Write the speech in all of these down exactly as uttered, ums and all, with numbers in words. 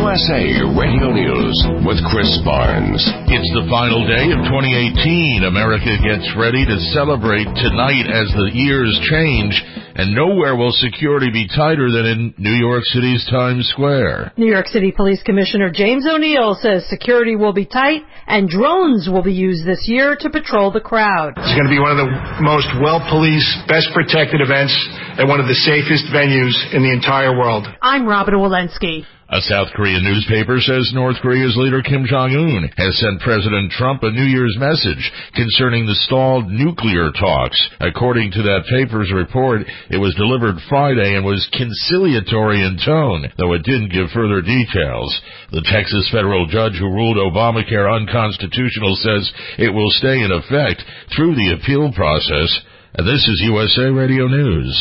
S A Radio News with Chris Barnes. It's the final day of twenty eighteen. America gets ready to celebrate tonight as the years change, and nowhere will security be tighter than in New York City's Times Square. New York City Police Commissioner James O'Neill says security will be tight and drones will be used this year to patrol the crowd. It's going to be one of the most well-policed, best-protected events at one of the safest venues in the entire world. I'm Robin Walensky. A South Korean newspaper says North Korea's leader Kim Jong-un has sent President Trump a New Year's message concerning the stalled nuclear talks. According to that paper's report, it was delivered Friday and was conciliatory in tone, though it didn't give further details. The Texas federal judge who ruled Obamacare unconstitutional says it will stay in effect through the appeal process. And this is U S A Radio News.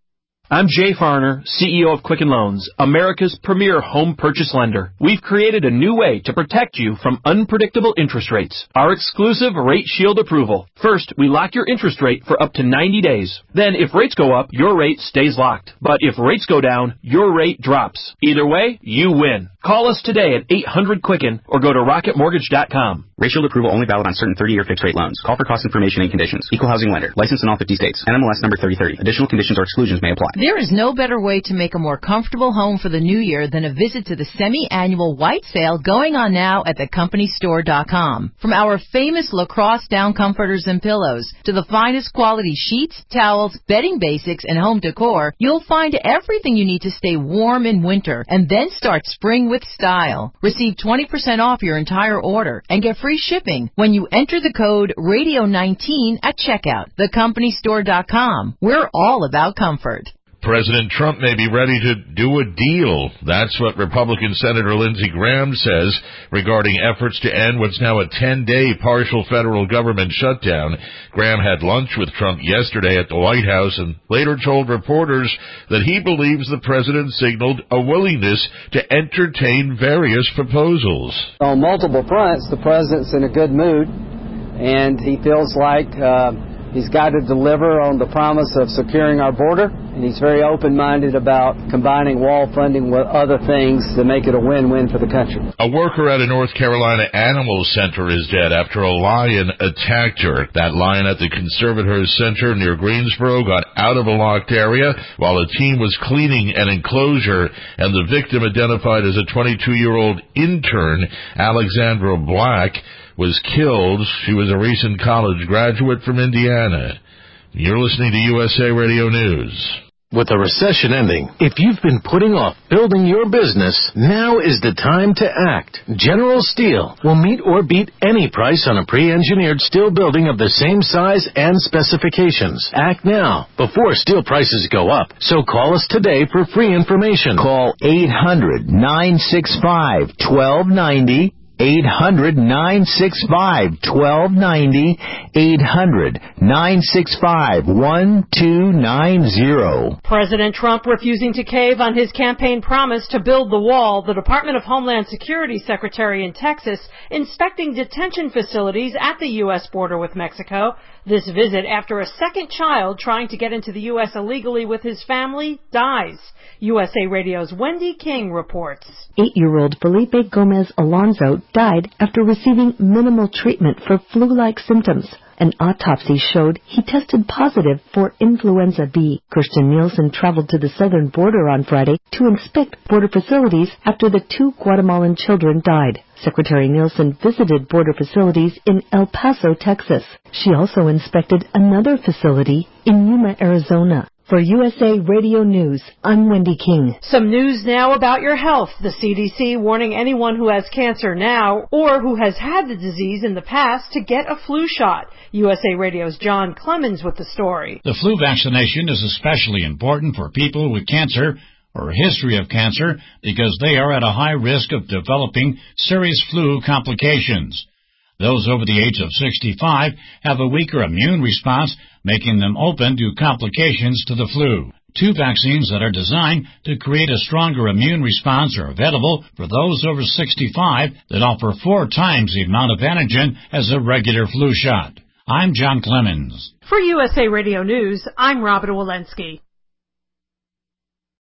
I'm Jay Farner, C E O of Quicken Loans, America's premier home purchase lender. We've created a new way to protect you from unpredictable interest rates. Our exclusive Rate Shield approval. First, we lock your interest rate for up to ninety days. Then, if rates go up, your rate stays locked. But if rates go down, your rate drops. Either way, you win. Call us today at eight hundred Quicken or go to rocket mortgage dot com. Rate Shield approval only valid on certain thirty-year fixed-rate loans. Call for cost information and conditions. Equal housing lender. Licensed in all fifty states. N M L S number thirty thirty. Additional conditions or exclusions may apply. There is no better way to make a more comfortable home for the new year than a visit to the semi-annual white sale going on now at the company store dot com. From our famous lacrosse down comforters and pillows to the finest quality sheets, towels, bedding basics, and home decor, you'll find everything you need to stay warm in winter and then start spring with style. Receive twenty percent off your entire order and get free shipping when you enter the code radio nineteen at checkout. the company store dot com. We're all about comfort. President Trump may be ready to do a deal. That's what Republican Senator Lindsey Graham says regarding efforts to end what's now a ten-day partial federal government shutdown. Graham had lunch with Trump yesterday at the White House and later told reporters that he believes the president signaled a willingness to entertain various proposals. On multiple fronts, the president's in a good mood, and he feels like uh, he's got to deliver on the promise of securing our border, and he's very open-minded about combining wall funding with other things to make it a win-win for the country. A worker at a North Carolina animal center is dead after a lion attacked her. That lion at the Conservators Center near Greensboro got out of a locked area while a team was cleaning an enclosure, and the victim, identified as a twenty-two-year-old intern, Alexandra Black, was killed. She was a recent college graduate from Indiana. You're listening to U S A Radio News. With the recession ending, if you've been putting off building your business, now is the time to act. General Steel will meet or beat any price on a pre-engineered steel building of the same size and specifications. Act now, before steel prices go up. So call us today for free information. Call eight hundred, nine six five, one two nine zero. eight hundred, nine six five, one two nine zero. eight hundred, nine six five, one two nine zero. President Trump refusing to cave on his campaign promise to build the wall. The Department of Homeland Security Secretary in Texas inspecting detention facilities at the U S border with Mexico. This visit after a second child trying to get into the U S illegally with his family dies. U S A Radio's Wendy King reports. Eight-year-old Felipe Gomez Alonso died after receiving minimal treatment for flu-like symptoms. An autopsy showed he tested positive for influenza B. Kirsten Nielsen traveled to the southern border on Friday to inspect border facilities after the two Guatemalan children died. Secretary Nielsen visited border facilities in El Paso, Texas. She also inspected another facility in Yuma, Arizona. For U S A Radio News, I'm Wendy King. Some news now about your health. The C D C warning anyone who has cancer now or who has had the disease in the past to get a flu shot. U S A Radio's John Clemens with the story. The flu vaccination is especially important for people with cancer or a history of cancer because they are at a high risk of developing serious flu complications. Those over the age of sixty-five have a weaker immune response, making them open to complications to the flu. Two vaccines that are designed to create a stronger immune response are available for those over sixty-five that offer four times the amount of antigen as a regular flu shot. I'm John Clemens. For U S A Radio News, I'm Robin Walensky.